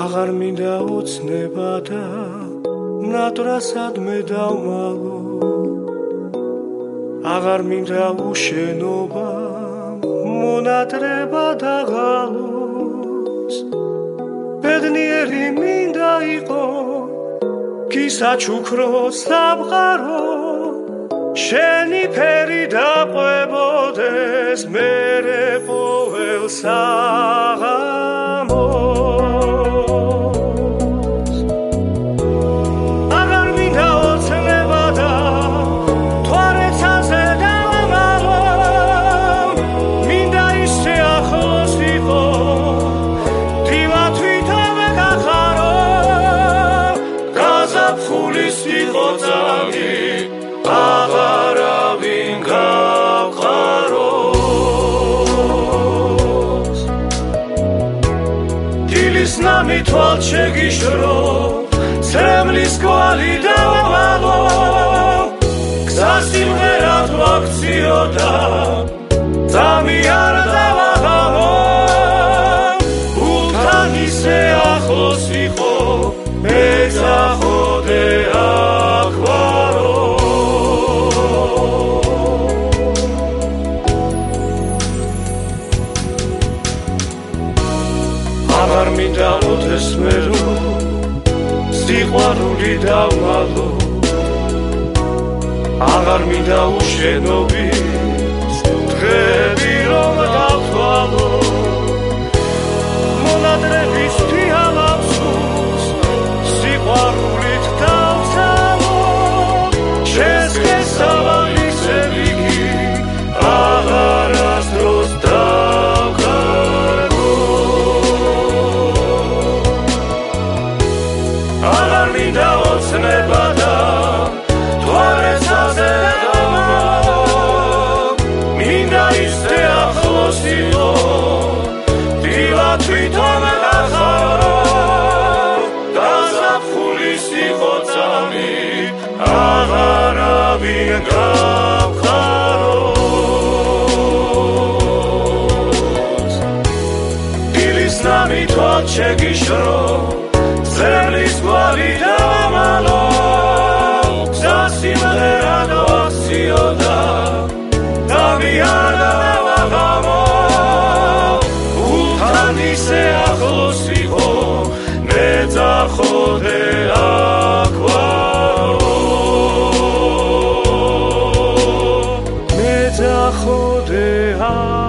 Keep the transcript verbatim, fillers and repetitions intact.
აღარ მინდა ოცნება და ნატრასადმე დავმალო აღარ მინდა უშენობა მონატრება დაღალოს ბედნიერი მინდა იყო გისაჩუქრო სამყარო შენი ფერი დაყვებოდეს მერე ყოველ საღამოს აღარ მინდა ოცნება და თვალეცაზე დავამალო მინდა ისე ახლოს იყო დილა თვითონ გახარო გაზაფხულის იყო წამი აღარავინ გავყაროს დილის ნამი თვალ შეგიშრო ცრემლის კვალი დავამალო გზა სიმღერად ვაქციოდა ძამი არ დავაღალო ულთან ისე ახლოს იყო ეძახოდე აქვარო აღარ მინდა მოდეს მე რომ სიყვარული დავმალო აღარ მინდა უშენობის დღები რომ დავთვალო მონატრების თვალს სიყვარულით დავცამო შენს გესავალი კი აღარასდროს აღარ მინდა ოცნება და თვალეცაზე დავამალო მინდა ისე ახლოს იყო დილა თვითონ გახარო გაზაფხულის იყო წამი აღარავინ გავყაროს დილის ნამი თვალ შეგიშრო ცრემლის კვალი დავამალო გზა სიმღერად ვაქციოდა ძამი არ დავაღალო ულთან ისე ახლოს იყო მეძახოდე აქვარო მეძახოდე აქვარო